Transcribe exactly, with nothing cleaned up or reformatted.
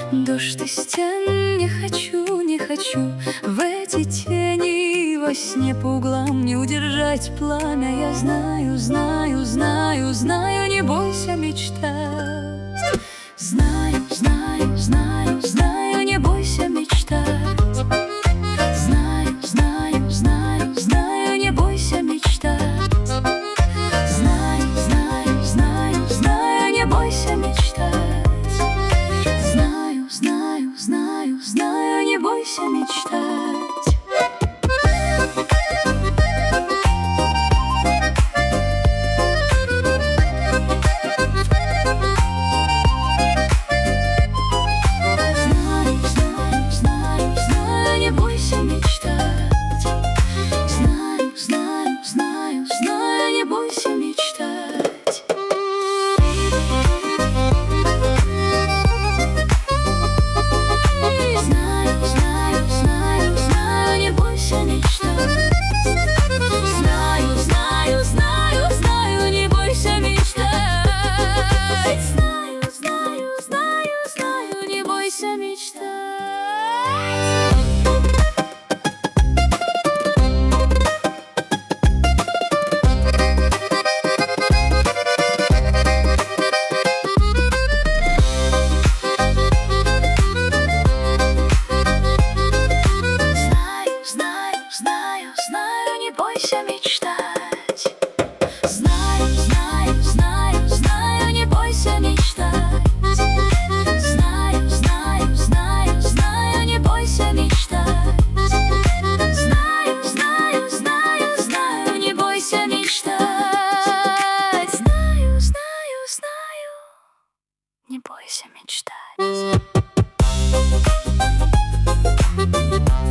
Дождь и стен, не хочу, не хочу в эти тени. Во сне по углам не удержать пламя. Я знаю, знаю, знаю, знаю, не бойся мечтать. Знаю, знаю, знаю, знаю, не бойся мечтать. Знаю, знаю, знаю, знаю, не бойся мечтать. Знаю, знаю, знаю, знаю, не бойся мечтать. Знаю, знаю, знаю, знаю, не бойся мечтать. Не бойся мечтать.